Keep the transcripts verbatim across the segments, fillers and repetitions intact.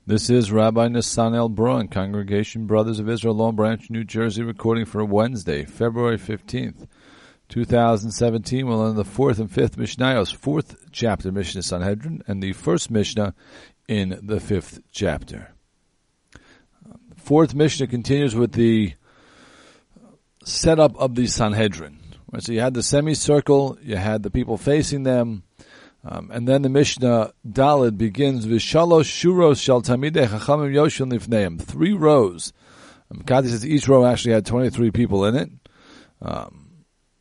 This is Rabbi Nesanel Braun, Congregation Brothers of Israel, Long Branch, New Jersey, recording for Wednesday, February fifteenth, two thousand seventeen. We'll learn the fourth and fifth Mishnayos, fourth chapter, Mishnah Sanhedrin, and the first Mishnah in the fifth chapter. The fourth Mishnah continues with the setup of the Sanhedrin. Right, so you had the semicircle, you had the people facing them, Um, and then the Mishnah Daled begins with Shalosh Shuros Shal Tamidei Chachamim Yoshel Lifneim. Three rows. Um, Kati says each row actually had twenty-three people in it. Um,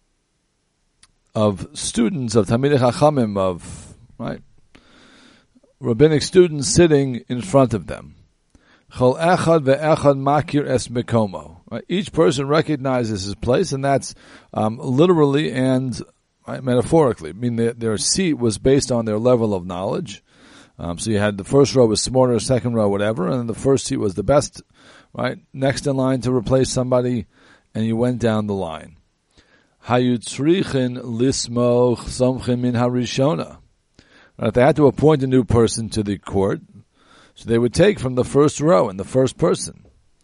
of students of Tamidei Chachamim, of right rabbinic students sitting in front of them. Chol Echad ve'Echad Makir Es Mekomo. Right? Each person recognizes his place, and that's um, literally and Right, metaphorically, I mean their, their seat was based on their level of knowledge. Um, so you had the first row was smarter, second row whatever, and then the first seat was the best. Right, next in line to replace somebody, and you went down the line. Hayutzrichin lismoch somchin min harishona. Right, they had to appoint a new person to the court, so they would take from the first row and the first person.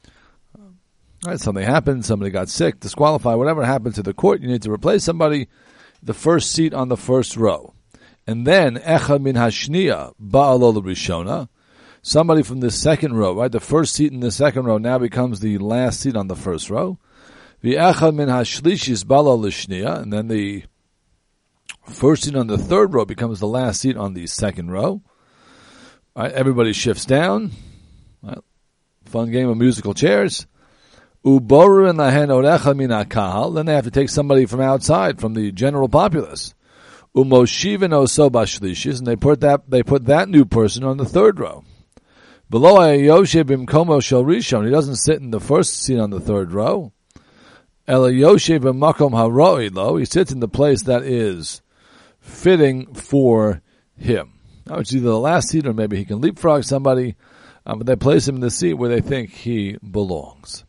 Right, something happened, somebody got sick, disqualified, whatever happened to the court, you need to replace somebody. The first seat on the first row. And then, Echad min hashniya ba'alo l'rishona. Somebody from the second row, right? The first seat in the second row now becomes the last seat on the first row. The Echad min hashlishis ba'alo l'shniya. And then the first seat on the third row becomes the last seat on the second row. Right? Everybody shifts down. Right? Fun game of musical chairs. Uboru and lahen orecha min hakahal. Then they have to take somebody from outside, from the general populace. Umoshiven oso bashlishis, and they put that they put that new person on the third row. Below ayoshe bimkomo shel rishon. He doesn't sit in the first seat on the third row. Elayoshe b'makom haroi lo. He sits in the place that is fitting for him. Now it's either the last seat or maybe he can leapfrog somebody, um, but they place him in the seat where they think he belongs.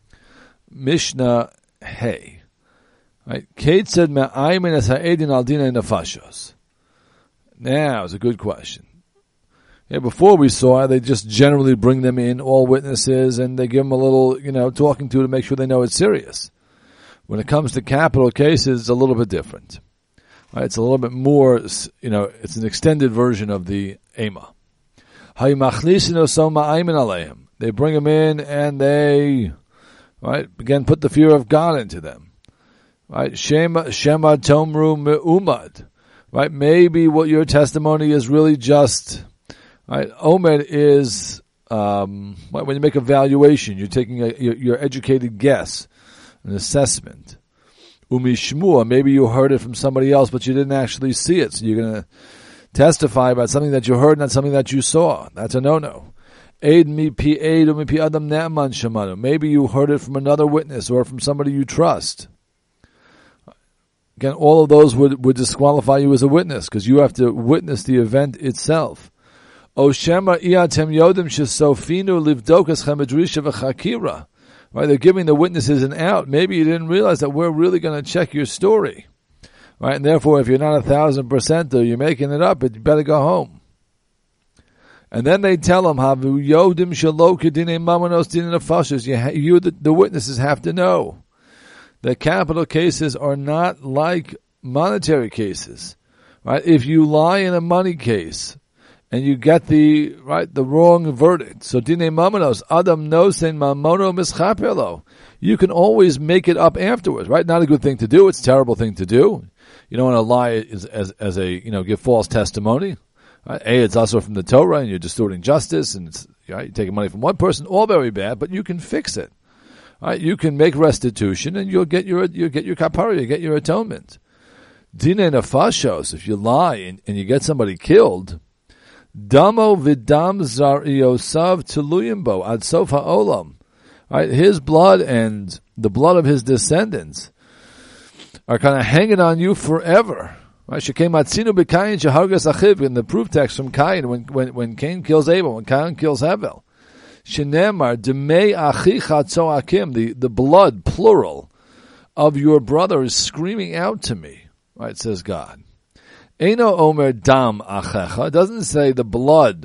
Mishnah Hey. Right. Kate said, Me'aymin es ha'edin al dinei nefashos. Now, it's a good question. Yeah, before we saw, they just generally bring them in, all witnesses, and they give them a little, you know, talking to to make sure they know it's serious. When it comes to capital cases, it's a little bit different. Right. It's a little bit more, you know, it's an extended version of the Ema. Ha'imachlisin oso ma'aymin aleim. They bring them in and they... Right, again, put the fear of God into them. Right, Shema Shema Tomru Me'umad. Right, maybe what your testimony is really just. Right, Omed is um, when you make a valuation, you're taking a, your, your educated guess, an assessment. Umishmua, maybe you heard it from somebody else, but you didn't actually see it, so you're going to testify about something that you heard, not something that you saw. That's a no-no. Maybe you heard it from another witness or from somebody you trust. Again, all of those would, would disqualify you as a witness because you have to witness the event itself. Right, they're giving the witnesses an out. Maybe you didn't realize that we're really going to check your story. Right, and therefore, if you're not a thousand percent or you're making it up, you better go home. And then they tell him, "Havu yodim shelo kedinei mamonos dinei nefashos." You, the, the witnesses, have to know that capital cases are not like monetary cases, right? If you lie in a money case and you get the right the wrong verdict, so dinei mamonos adam nosen mamono mischapelo, you can always make it up afterwards, right? Not a good thing to do; it's a terrible thing to do. You don't want to lie as as, as a you know give false testimony. Right? A, it's also from the Torah, and you're distorting justice, and it's, right, you're taking money from one person, all very bad, but you can fix it. Right? You can make restitution, and you'll get your you'll get your kapara, you get your atonement. Dinei nefashos, if you lie and, and you get somebody killed, damo vidam zariosav teluyimbo ad sof ha'olam. Right? His blood and the blood of his descendants are kind of hanging on you forever. Right, Shekematzinu b'Kayin shehargas achiv, in the proof text from Kain, when when when Cain kills Abel, when Cain kills Hevel. Shenemar demei achicha tzoakim, the the blood plural of your brother is screaming out to me. Right, says God. Eino omer dam achecha. It doesn't say the blood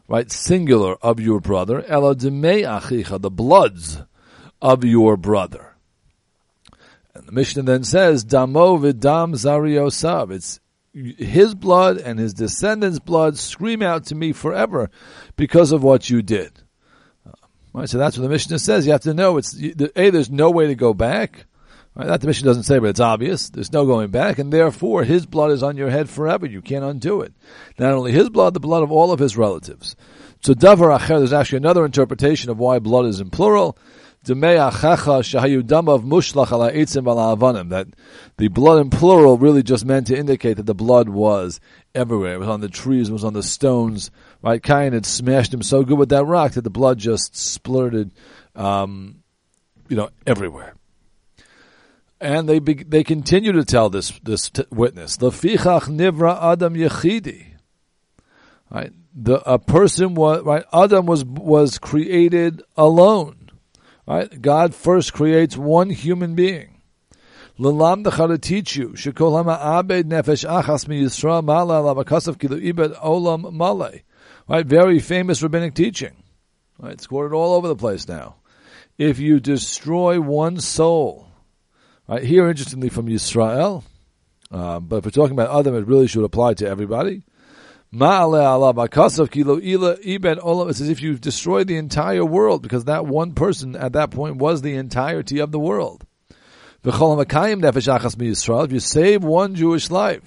right, singular, of your brother, ela demei achicha, the bloods of your brother. And the Mishnah then says, damo v'dam zariosav, it's his blood and his descendants' blood scream out to me forever because of what you did. Uh, right, so that's what the Mishnah says. You have to know, it's A, there's no way to go back. Right, that the Mishnah doesn't say, but it's obvious. There's no going back, and therefore his blood is on your head forever. You can't undo it. Not only his blood, the blood of all of his relatives. So davar acher, there's actually another interpretation of why blood is in plural. Demei achacha shahayu damav mushlach ala eitzim ala avanim. That the blood in plural really just meant to indicate that the blood was everywhere. It was on the trees, it was on the stones. Right, Cain had smashed him so good with that rock that the blood just splurted, um, you know, everywhere. And they be, they continue to tell this this t- witness, Lefichach nivra Adam yechidi. Right, the a person was right. Adam was was created alone. Right, God first creates one human being. L'lam decha to teach you, shekol hama abed nefesh achas mi Yisrael mala lavakasav kilu ibed olam male. Right, very famous rabbinic teaching. Right, it's quoted all over the place now. If you destroy one soul. Right, here, interestingly, from Yisrael, uh, but if we're talking about Adam, it really should apply to everybody. It's as if you've destroyed the entire world, because that one person at that point was the entirety of the world. If you save one Jewish life,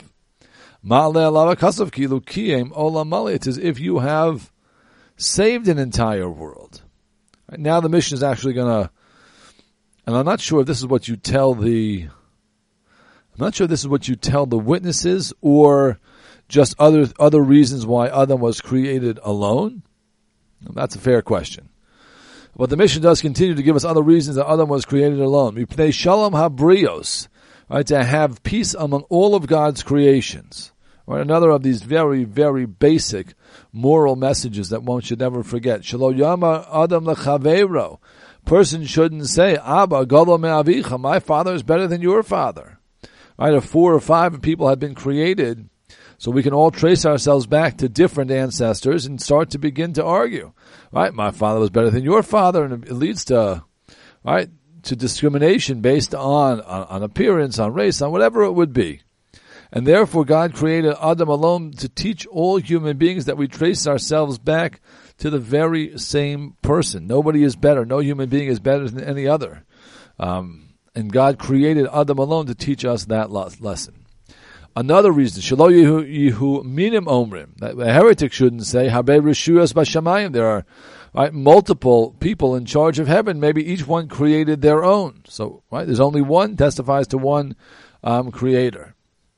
it's as if you have saved an entire world. Right, now the mission is actually going to, and I'm not sure if this is what you tell the, I'm not sure if this is what you tell the witnesses or just other other reasons why Adam was created alone. That's a fair question. But the mission does continue to give us other reasons that Adam was created alone. Mipnei shalom habrios, right, to have peace among all of God's creations. Right, another of these very, very basic moral messages that one should never forget. Shelo yama Adam lechaveiro. Person shouldn't say, Abba, gadol me'avicha, my father is better than your father. Right, if four or five people have been created, so we can all trace ourselves back to different ancestors and start to begin to argue. Right, my father was better than your father, and it leads to, right, to discrimination based on, on, on appearance, on race, on whatever it would be. And therefore God created Adam alone to teach all human beings that we trace ourselves back to the very same person. Nobody is better. No human being is better than any other. Um, and God created Adam alone to teach us that lesson. Another reason, Shelo Yehu Minim Omrim, that a heretic shouldn't say, Habe Rishuyas Bashamayim. There are right, multiple people in charge of heaven. Maybe each one created their own. So, right, there's only one, testifies to one um, creator.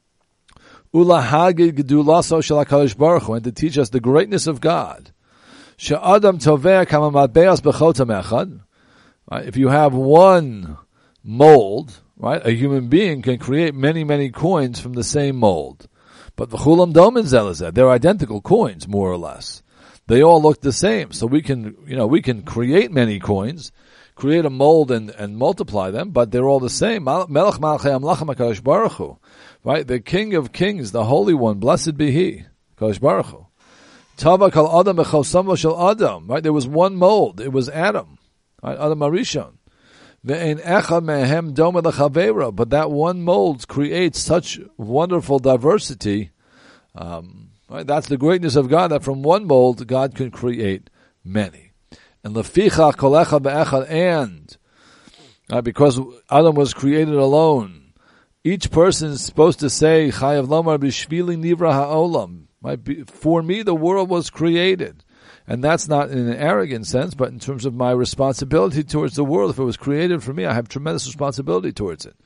Ula Hagid Gedulaso Shel HaKadosh Baruch Hu, and to teach us the greatness of God. She'adam toveh kama matbeas bechotam echad. If you have one mold, right, a human being can create many, many coins from the same mold. But v'chulam domin zelazeh, they're identical coins, more or less. They all look the same. So we can, you know, we can create many coins, create a mold and, and multiply them, but they're all the same. Melech malchei amlachim HaKadosh Baruch Hu. Right, the King of Kings, the Holy One, blessed be He, Kadosh Baruch Hu. Tava kal Adam b'chosamo shel Adam. Right, there was one mold. It was Adam. Right, Adam Arishon. Ve'ein echad mehem doma lechaveira. But that one mold creates such wonderful diversity. Um, right, that's the greatness of God. That from one mold, God can create many. And lefichach kol echad be'echad. And right, because Adam was created alone, each person is supposed to say, Chayav lomar b'shvili nivra ha'olam. Right? For me, the world was created. And that's not in an arrogant sense, but in terms of my responsibility towards the world. If it was created for me, I have tremendous responsibility towards it.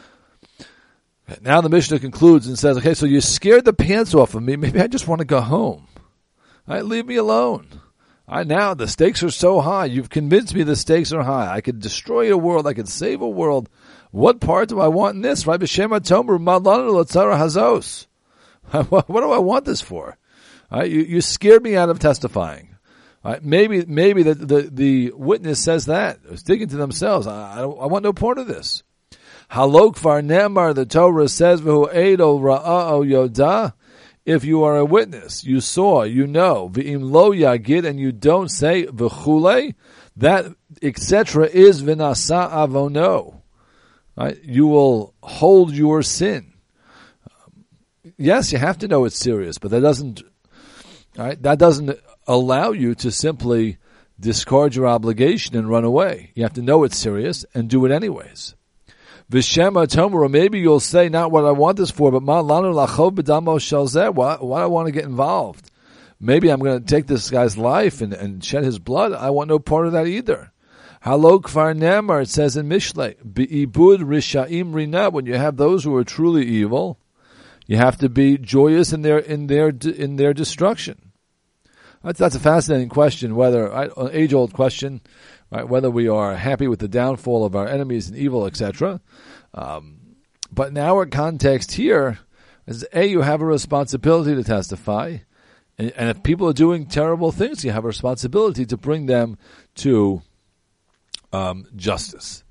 Now the Mishnah concludes and says, okay, so you scared the pants off of me. Maybe I just want to go home. Right? Leave me alone. Right, now the stakes are so high. You've convinced me the stakes are high. I could destroy a world. I could save a world. What part do I want in this? Right? B'shem HaTomer, Madlanu L'tzara Hazos. What do I want this for? Right, you, you scared me out of testifying. Right, maybe maybe the, the, the witness says that. They're thinking to themselves, I, I, don't, I want no part of this. Halok Var Nemar, the Torah says, V'hu Edo Ra'a'o Yoda. If you are a witness, you saw, you know, v'im lo yagid, and you don't say v'chule, that et cetera is v'nasa avono. Right? You will hold your sin. Um, yes, you have to know it's serious, but that doesn't. Right? That doesn't allow you to simply discard your obligation and run away. You have to know it's serious and do it anyways. V'shema tomer, or maybe you'll say, not what I want this for, but ma lanu lachov b'damo shel zeh. Why, why do I want to get involved? Maybe I'm going to take this guy's life and, and shed his blood. I want no part of that either. Halo kvar nemar, it says in Mishlei, be'ibud rishaim rina, when you have those who are truly evil, you have to be joyous in their in their in their destruction. That's, that's a fascinating question. Whether right, an age-old question. Right, whether we are happy with the downfall of our enemies and evil, et cetera. Um, but in our context here, is A, you have a responsibility to testify, and, and if people are doing terrible things, you have a responsibility to bring them to um, justice.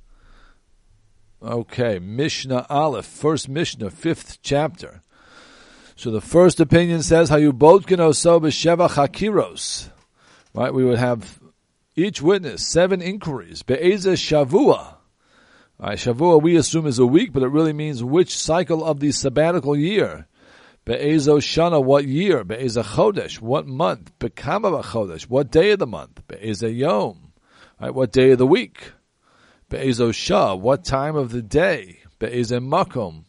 Okay, Mishnah Aleph, first Mishnah, fifth chapter. So the first opinion says, "Hayu bodkin oso b'sheva chakiros." Right, we would have each witness, seven inquiries. Be'ezeh shavua. Right, shavua we assume is a week, but it really means which cycle of the sabbatical year. Be'ezo shana, what year? Be'ezeh chodesh, what month? Be'kama chodesh, what day of the month? Be'ezeh yom, right, what day of the week? Be'ezo shah, what time of the day? Be'ezeh makom,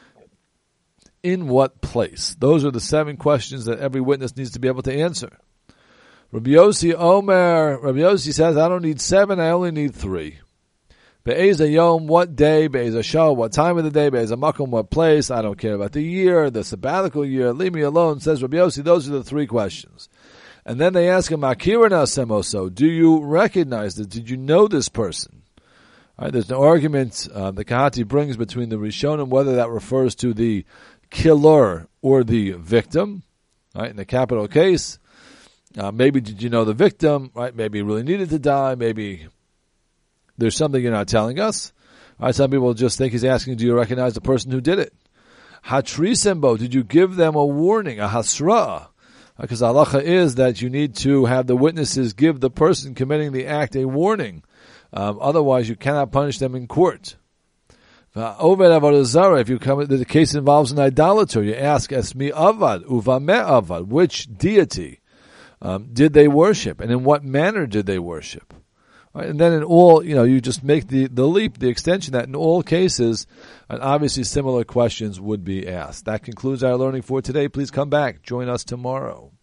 in what place? Those are the seven questions that every witness needs to be able to answer. Rabbi Yossi Omer, Rabbi Yossi says, I don't need seven, I only need three. Be'ezeh yom, what day? Be'ezeh shah, what time of the day? Be'ezeh makom, what place? I don't care about the year, the sabbatical year. Leave me alone, says Rabbi Yossi. Those are the three questions. And then they ask him, Akirana semoso, do you recognize this? Did you know this person? All right, there's an argument uh, the Kahati brings between the Rishonim, whether that refers to the killer or the victim. Right, in the capital case, Uh, maybe did you know the victim, right? Maybe he really needed to die. Maybe there's something you're not telling us. Right? Some people just think he's asking, do you recognize the person who did it? Hatrisembo, did you give them a warning, a hasra? Because right, halacha is that you need to have the witnesses give the person committing the act a warning. Um, otherwise, you cannot punish them in court. If you come, the case involves an idolater, you ask, Esmi avad, uvame avad, which deity Um, did they worship, and in what manner did they worship? Right? And then in all, you know, you just make the, the leap, the extension that in all cases, and obviously similar questions would be asked. That concludes our learning for today. Please come back. Join us tomorrow.